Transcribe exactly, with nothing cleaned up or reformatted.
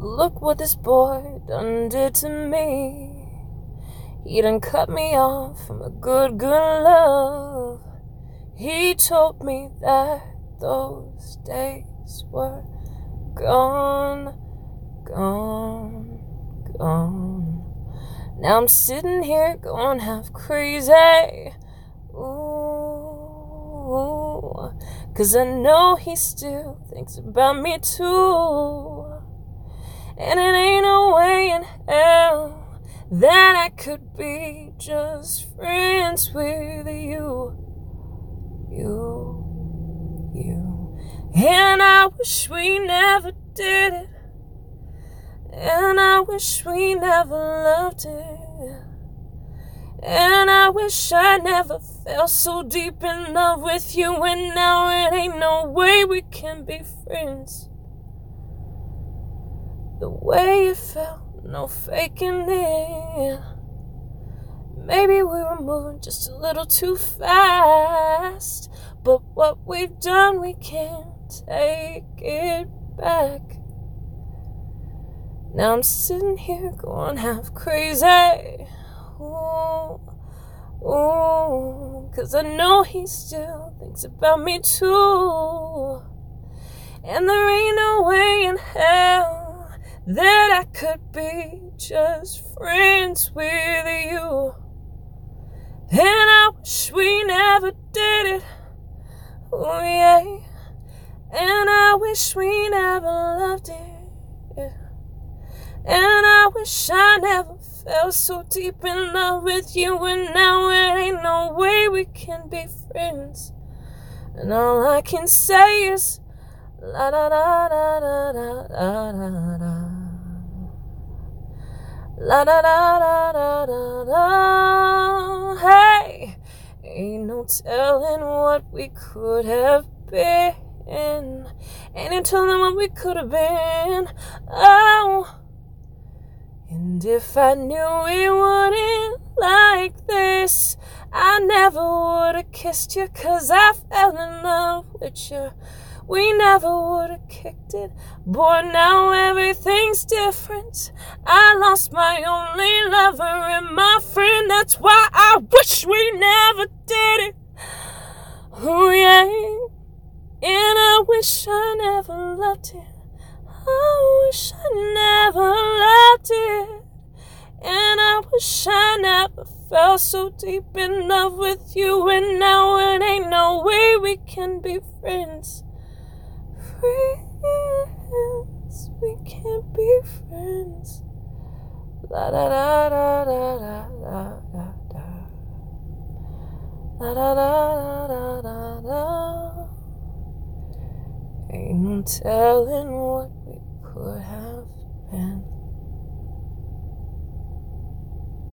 Look what this boy done did to me. He done cut me off from a good, good love. He told me that those days were gone, gone, gone. Now I'm sitting here going half crazy. Ooh, 'cause I know he still thinks about me too. And it ain't no way in hell that I could be just friends with you, you, you. And I wish we never did it, and I wish we never loved it, and I wish I never fell so deep in love with you. And now it ain't no way we can be friends. The way it felt, no faking it. Maybe we were moving just a little too fast, but what we've done, we can't take it back. Now I'm sitting here going half crazy. Ooh, ooh, 'cause I know he still thinks about me too. And there ain't no way in hell that I could be just friends with you. And I wish we never did it, oh yeah. And I wish we never loved it, and I wish I never fell so deep in love with you. And now it ain't no way we can be friends. And all I can say is la da da da da da da da. La da da da da da da. Hey, ain't no telling what we could have been. Ain't no telling what we could have been. Oh, and if I knew it wouldn't like this, I never would have kissed you, 'cause I fell in love with you. We never would have kicked it. Boy, now everything's different. I lost my only lover and my friend. That's why I wish we never did it. Oh yeah. And I wish I never loved it. I wish I never loved it. And I wish I never fell so deep in love with you. And now it ain't no way we can be friends. Friends, we can't be friends. La da da da da da da da. La da da da da da. Ain't no telling what we could have been.